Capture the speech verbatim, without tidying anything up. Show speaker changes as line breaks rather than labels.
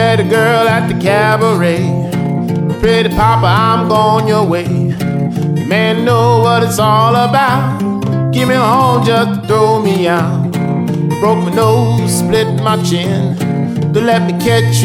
met a girl at the cabaret. Pretty papa, I'm going your way. Man, know what it's all about. Give me a home just to throw me out. Broke my nose, split my chin. Don't let me catch you.